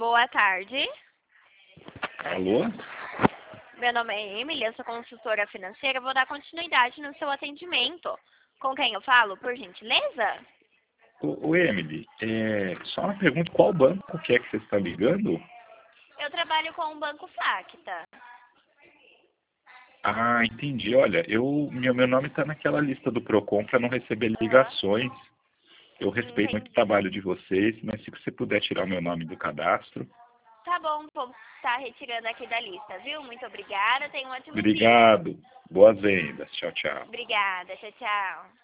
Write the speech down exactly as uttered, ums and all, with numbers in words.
Boa tarde. Alô? Meu nome é Emily, eu sou consultora financeira. Vou dar continuidade no seu atendimento. Com quem eu falo, por gentileza? Ô, ô, Emily, é, só uma pergunta, qual banco que é que você está ligando? Eu trabalho com o Banco Facta. Ah, entendi. Olha, eu, meu, meu nome está naquela lista do Procon para não receber Aham. ligações. Eu respeito muito o Entendi. trabalho de vocês, mas se você puder tirar o meu nome do cadastro. Tá bom, vou estar retirando aqui da lista, viu? Muito obrigada, tenha um ótimo dia. Obrigado. Boas vendas. Tchau, tchau. Obrigada, tchau, tchau.